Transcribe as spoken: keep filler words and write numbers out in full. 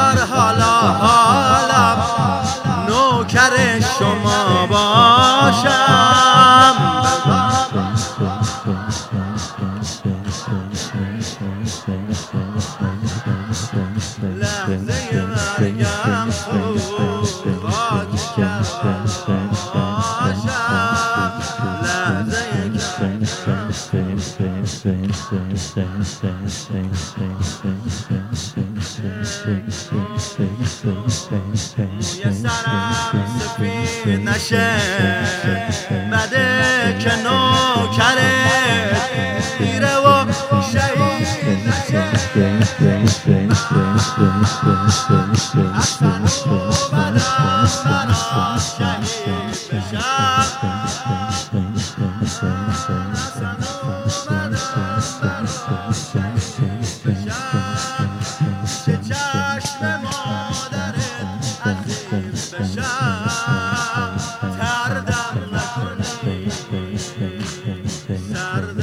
بار حالا حالا نوکر شما باشم. لحظه مرگم خوب خاک کردم باشم. لحظه یه سرم سفید نشه بده که نوکرت میره و شهید نشه. اصلا اومدم برا شهید بشم. اصلا اومدم برا شهید بشم. چه چشم مادرت عزیز بشم. تردم نکنی سردم